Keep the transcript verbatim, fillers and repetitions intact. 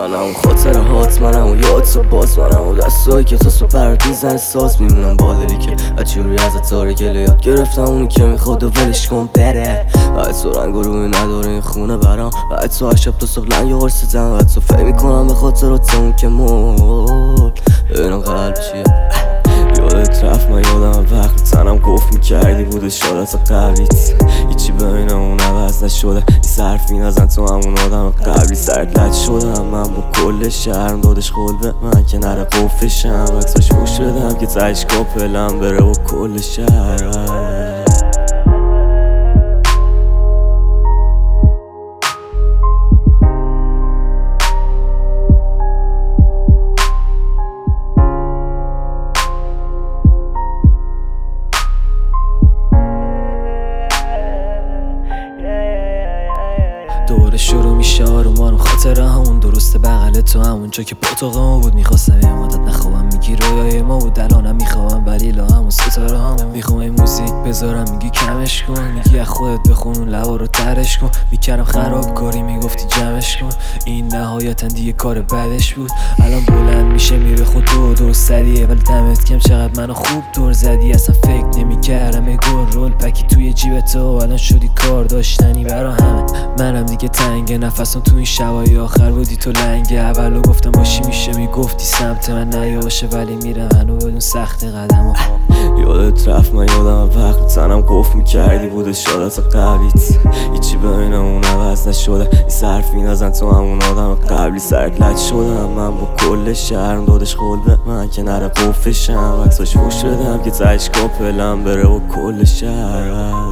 من همون خاطره هات، من همون یاد تو باز، من همون دستایی که تا صبح برات میزنه ساز. میمونم با دلی که بچه روی ازت تاره گله یاد گرفتم، اونی که میخواد و ولش کن بره. بعد تو رنگ و روی نداره این خونه برام، بعد تو هر شب تا صبح لنگ و قرصیدم، بعد تو فکر میکنم به خاطرات اون که مرد. ببینم قلب چیه یادت رفت، من یادم وقت تنم گفت میکردی بوده شادت قبلیت، هیچی بین اون عوض نشده. این صرفی نزن تو همون آدم قبلی، سرت لج شدم من با کل شرم، دادش قول به من که نره قفشم، وقتاش فوش بدم که تهش کاپلم بره با کل شهرم. دوباره شروع میشه آروم خاطره همون درسته بغل تو همونجا که پاتوق ما بود. میخواستم یه مدت نخوابم، میگی رویای ما بود الانم میخوابم، ولی لا همون ستاره همون. میخوام این موزیک بذارم میگی کمش کن، میگی از خودت بخون اون لبا رو ترش کن. میکردم خرابکاری میگفتی جمعش کن، این نهایتا دیگه کار بدش بود. الان بلند میشه میره خود دو دور سریه، ولی دمت کم چقدر منو خوب دور زدی. اصلا فکر نمیکردم یه گل رول پکی توی جیب تو، الان شدی کار داشتنی برا همه. منم دیگه تنگ نفسم تو این شبای آخر بودی تو لنگه، اولو گفتم باشی میشه میگفتی سمت من نیا باشه، ولی میرم هنو بدون سخت قدمو. یادت رفت من یادم وقت تنم گفت میکردی بوده شادت قبلیت، هیچی بین اون عوض نشده. این صرفی نزن تو همون آدم قبلی، سرت لج شدم من با کل شرم، دادش قول به من که نره قفشم، وقتاش فوش بدم که تهش کاپلم بره با کل شهرم.